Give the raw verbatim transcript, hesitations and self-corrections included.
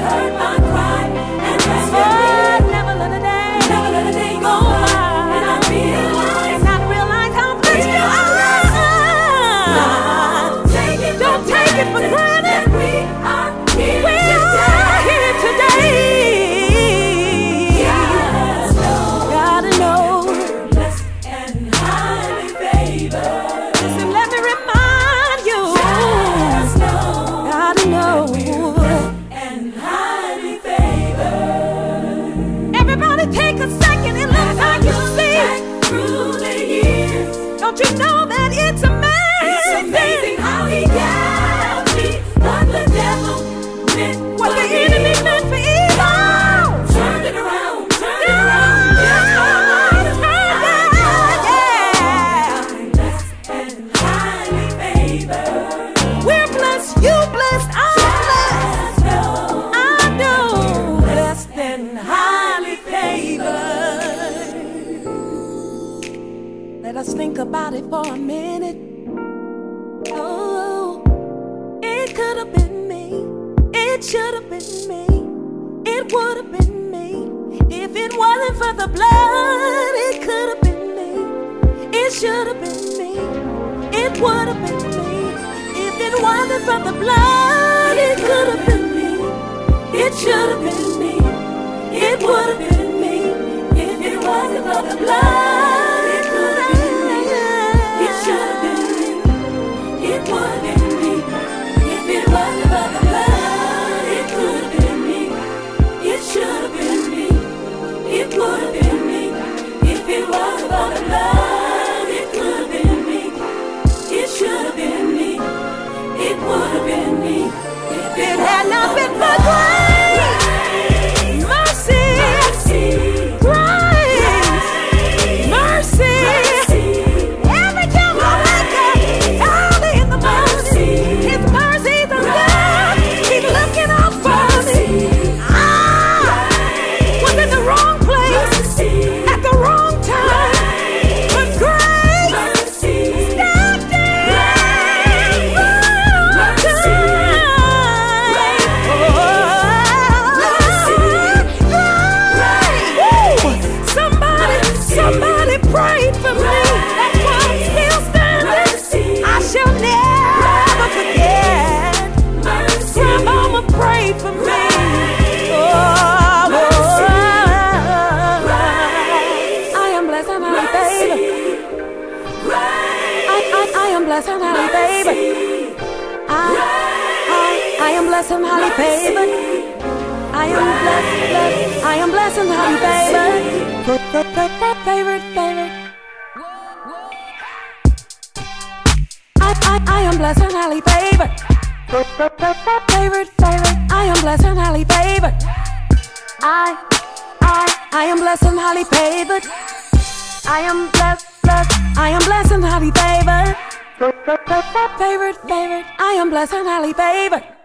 heard my cry and rescued Oh, me. never let a day, Never let a day go go by, by. and I realize And not realize how blessed you are. Don't take it for Don't take it for granted granted. that we are here We today. are here today. Just know Gotta know. we're blessed and highly favored. Listen, let me remind you. Just know Gotta know. and highly favored. Everybody take a second and look how you see. Back through the years, Don't you know that it's amazing? it's amazing how he got me. What the devil meant What for the enemy evil, meant for evil. turned it around, turned it around. Just know I'm blessed and highly favored. We're blessed, you blessed, I'm blessed. Just know I know, blessed and highly favored. Let us think about it for a minute. Oh, it could have been me. It should have been me. It would have been me. If it wasn't for the blood, it could have been me. It should have been me. It would have been me. If it wasn't for the blood, it could have been me. It should have been me. It would have been me. If it wasn't for the blood, it could have been me. It should have been me. It would have been me. If it wasn't for the blood, it could have been me. It should have been me. It would have been me. If it wasn't for the blood, it could have been me. It should have been me. It would have been me. If it had not been for grace, mercy, grace, mercy. Every time I wake up, early in the morning, His mercies are there. He's looking out for me. I was in the wrong place at the wrong time, but grace stepped in. Somebody, somebody prayed for me. That's why I'm still standing. I shall never forget. Grandmama prayed for me. Oh, I am blessed and highly favored. I, I, I am blessed and highly favored. I, I, I am blessed and highly favored. I am blessed, blessed. I am blessed and highly favored. Favorite, favorite. I, I, I am blessed and highly favored. Favorite, favorite. I am blessed and highly favored. I, I, I am blessed and highly favored. I am blessed, blessed. I am blessed and highly favored. Favorite, favorite. I am blessed and highly favored.